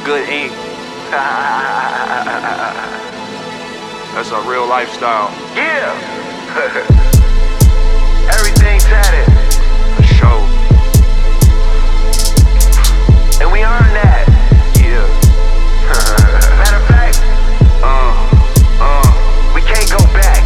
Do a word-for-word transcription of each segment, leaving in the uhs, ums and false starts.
good ink. That's a real lifestyle. Yeah. Everything tatted. For sure. And we earn that. Yeah. Matter of fact, uh, uh, we can't go back.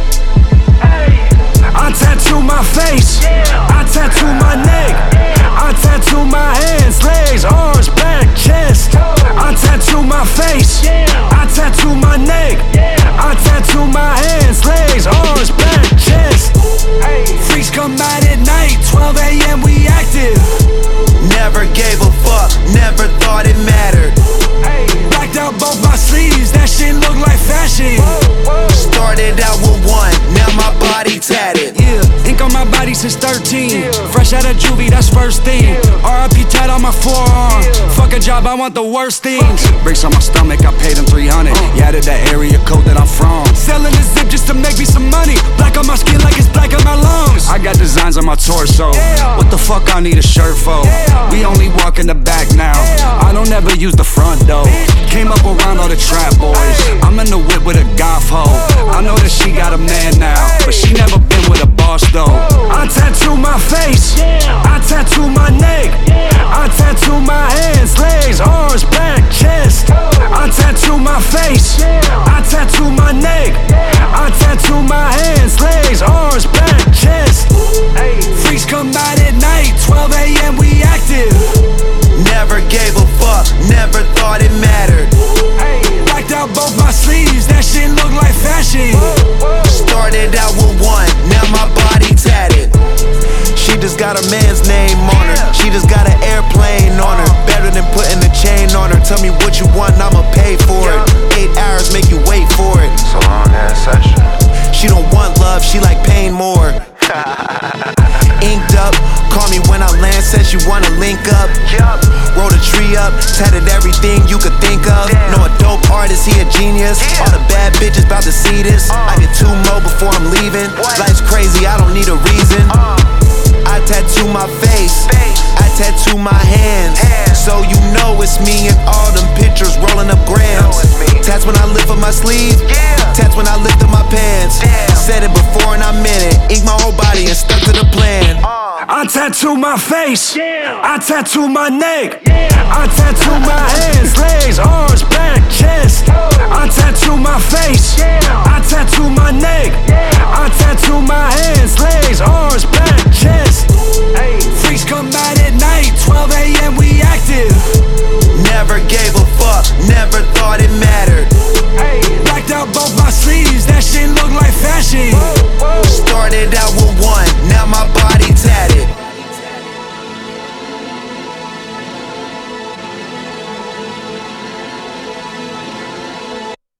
Hey. I tattoo my face. Yeah. I tattoo my neck. I tattoo my hands, legs, arms, back, chest. I tattoo my face. I tattoo my neck. I tattoo my hands, legs, arms, back, chest. Freaks come out at night, twelve A M we active. Never gave a fuck, never thought it mattered. Blacked out both my sleeves, that shit look like fashion. Started out with one, now my body tatted. Yeah, ink on my body since thirteen. Fresh out of juvie, that's first thing. R I P tat on my forearm. Fuck a job, I want the worst things. Bricks on my stomach, I paid them three hundred. Yeah, added the area code that I'm from. Selling the zip just to make me some money. Black on my skin like it's black on my lungs. I got designs on my torso. What the fuck I need a shirt for? We only walk in the back now. I don't ever use the front though. Came up around all the trap boys. I'm in the whip with a goth hoe. I know that she got a man now, but she never been with a boss though. I tattoo my face. I tattoo my neck. I tattoo my hands, legs, arms, back, chest. I tattoo my face. I tattoo my neck. I tattoo my hands, legs, arms, back, chest. Freaks come out at night, twelve A M we active. Never gave a fuck, never thought it mattered. Blacked out both my sleeves, that shit look like fashion. Started out with one, now my body tatted. She just got a man's name on her. She just got an airplane on her. Better than putting a chain on her. Tell me what you want, I'ma pay for it. Eight hours make you wait for it. It's a long ass session. She don't want love, she like pain more. Inked up, call me when I land, said she wanna link up. Rolled a tree up, tatted everything you could think of. Know a dope artist, he a genius. All the bad bitches bout to see this. I get two more before I'm leaving. Life's crazy, I don't need a reason. I tattoo my face, I tattoo my hands. So you know it's me and all them pictures rolling up grams. Tats when I lift up my sleeve, tats when I lift up my pants. Said it before and I meant it. Ink my whole body and stuck to the plan. I tattoo my face. I tattoo my neck. I tattoo my hands, legs, arms, back, chest. I tattoo my face. I tattoo my neck. I tattoo my hands, legs, arms, back, chest. Freaks come out at night, twelve A M we active. Never gave a fuck, never thought it mattered. Blacked out both my sleeves, that shit look like fashion. Started out with